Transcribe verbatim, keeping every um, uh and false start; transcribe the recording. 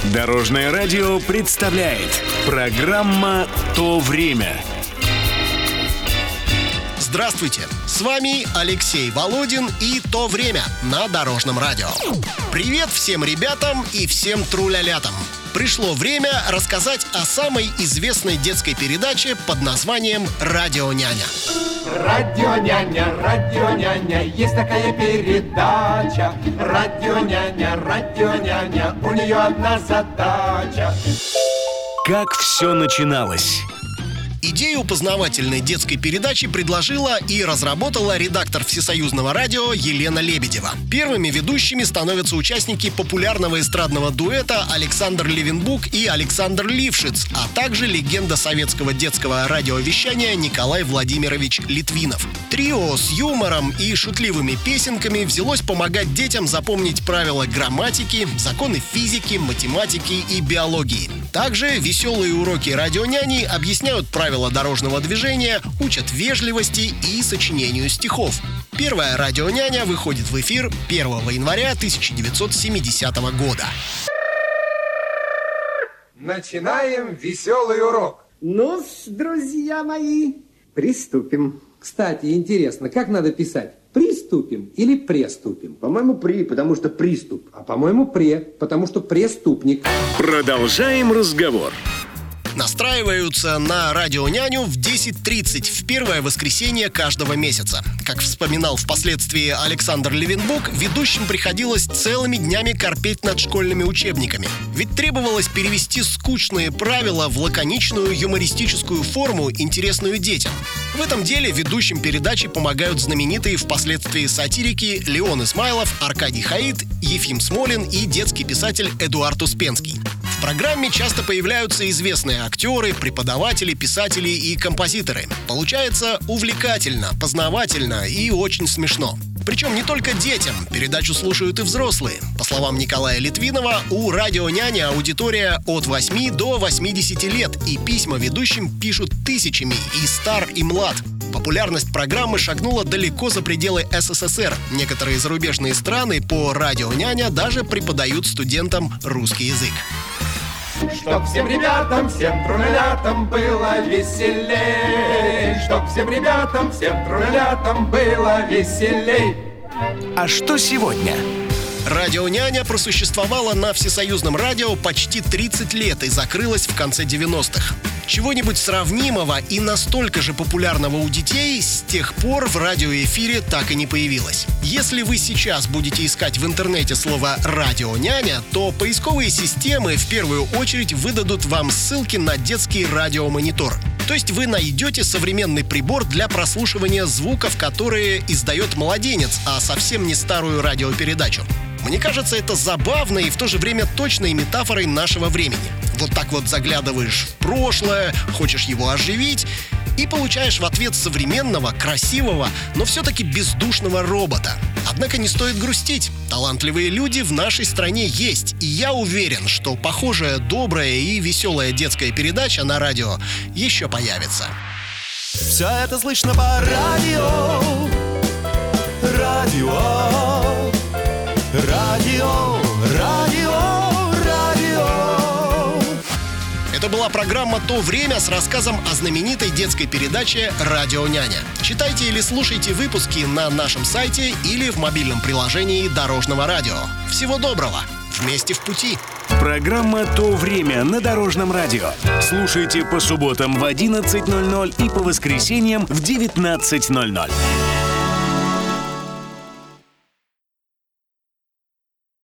Дорожное радио представляет программа «То время». Здравствуйте! С вами Алексей Володин и «То время» на Дорожном радио. Привет всем ребятам и всем трулялятам! Пришло время рассказать о самой известной детской передаче под названием «Радионяня». Радионяня, радионяня, есть такая передача. Радионяня, радионяня, у нее одна задача. Как все начиналось? Идею познавательной детской передачи предложила и разработала редактор Всесоюзного радио Елена Лебедева. Первыми ведущими становятся участники популярного эстрадного дуэта Александр Левенбук и Александр Лившиц, а также легенда советского детского радиовещания Николай Владимирович Литвинов. Трио с юмором и шутливыми песенками взялось помогать детям запомнить правила грамматики, законы физики, математики и биологии. Также веселые уроки радионяни объясняют правила дорожного движения, учат вежливости и сочинению стихов. Первая радионяня выходит в эфир первого января тысяча девятьсот семидесятого года. Начинаем веселый урок. Ну-с, друзья мои, приступим. Кстати, интересно, как надо писать? Приступим или преступим? По-моему, при, потому что приступ. А по-моему, пре, потому что преступник. Продолжаем разговор. Настраиваются на радионяню в десять тридцать в первое воскресенье каждого месяца. Как вспоминал впоследствии Александр Левенбук, ведущим приходилось целыми днями корпеть над школьными учебниками. Ведь требовалось перевести скучные правила в лаконичную юмористическую форму, интересную детям. В этом деле ведущим передачи помогают знаменитые впоследствии сатирики Леон Исмайлов, Аркадий Хаит, Ефим Смолин и детский писатель Эдуард Успенский. В программе часто появляются известные актеры, преподаватели, писатели и композиторы. Получается увлекательно, познавательно и очень смешно. Причем не только детям, передачу слушают и взрослые. По словам Николая Литвинова, у радионяни аудитория от восьми до восьмидесяти лет, и письма ведущим пишут тысячами и стар, и млад. Популярность программы шагнула далеко за пределы эс эс эс эр. Некоторые зарубежные страны по радионяня даже преподают студентам русский язык. Чтоб всем ребятам, всем трулялятам было веселей. Чтоб всем ребятам, всем трулялятам было веселей. А что сегодня? Радионяня просуществовала на Всесоюзном радио почти тридцать лет и закрылась в конце девяностых. Чего-нибудь сравнимого и настолько же популярного у детей с тех пор в радиоэфире так и не появилось. Если вы сейчас будете искать в интернете слово «радионяня», то поисковые системы в первую очередь выдадут вам ссылки на детский радиомонитор. То есть вы найдете современный прибор для прослушивания звуков, которые издает младенец, а совсем не старую радиопередачу. Мне кажется, это забавной и в то же время точной метафорой нашего времени. Вот так вот заглядываешь в прошлое, хочешь его оживить, и получаешь в ответ современного, красивого, но все-таки бездушного робота. Однако не стоит грустить. Талантливые люди в нашей стране есть, и я уверен, что похожая добрая и веселая детская передача на радио еще появится. Все это слышно по радио. Радио. Радио, радио, радио. Это была программа «То время» с рассказом о знаменитой детской передаче «Радионяня». Читайте или слушайте выпуски на нашем сайте или в мобильном приложении Дорожного радио. Всего доброго! Вместе в пути! Программа «То время» на Дорожном радио. Слушайте по субботам в одиннадцать ноль ноль и по воскресеньям в девятнадцать ноль ноль.